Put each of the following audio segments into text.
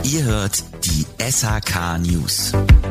Ihr hört die SHK News.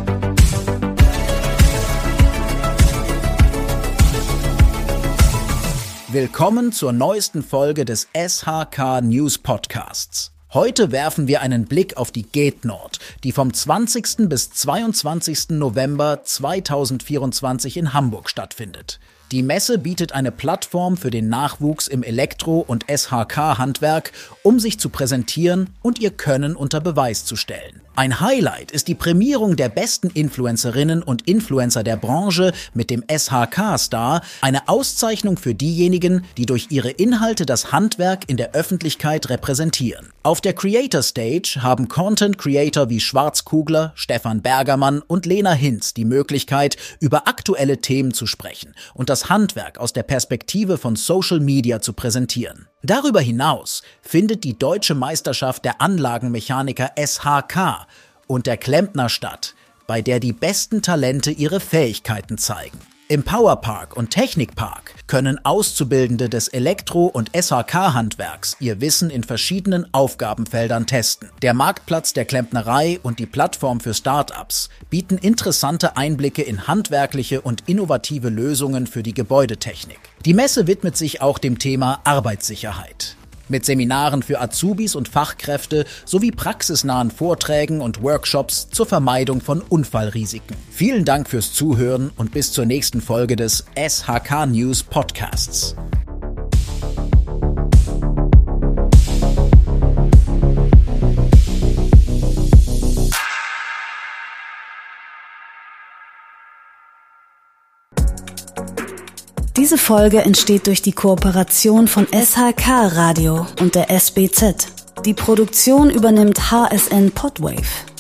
Willkommen zur neuesten Folge des SHK News Podcasts. Heute werfen wir einen Blick auf die GET-Nord, die vom 20. bis 22. November 2024 in Hamburg stattfindet. Die Messe bietet eine Plattform für den Nachwuchs im Elektro- und SHK-Handwerk, um sich zu präsentieren und ihr Können unter Beweis zu stellen. Ein Highlight ist die Prämierung der besten Influencerinnen und Influencer der Branche mit dem SHK-Star, eine Auszeichnung für diejenigen, die durch ihre Inhalte das Handwerk in der Öffentlichkeit repräsentieren. Auf der Creator Stage haben Content Creator wie Schwarzkugler, Stefan Bergermann und Lena Hinz die Möglichkeit, über aktuelle Themen zu sprechen und das Handwerk aus der Perspektive von Social Media zu präsentieren. Darüber hinaus findet die Deutsche Meisterschaft der Anlagenmechaniker SHK und der Klempner statt, bei der die besten Talente ihre Fähigkeiten zeigen. Im Powerpark und Technikpark können Auszubildende des Elektro- und SHK-Handwerks ihr Wissen in verschiedenen Aufgabenfeldern testen. Der Marktplatz der Klempnerei und die Plattform für Start-ups bieten interessante Einblicke in handwerkliche und innovative Lösungen für die Gebäudetechnik. Die Messe widmet sich auch dem Thema Arbeitssicherheit. Mit Seminaren für Azubis und Fachkräfte sowie praxisnahen Vorträgen und Workshops zur Vermeidung von Unfallrisiken. Vielen Dank fürs Zuhören und bis zur nächsten Folge des SHK News Podcasts. Diese Folge entsteht durch die Kooperation von SHK Radio und der SBZ. Die Produktion übernimmt HSN Podwave.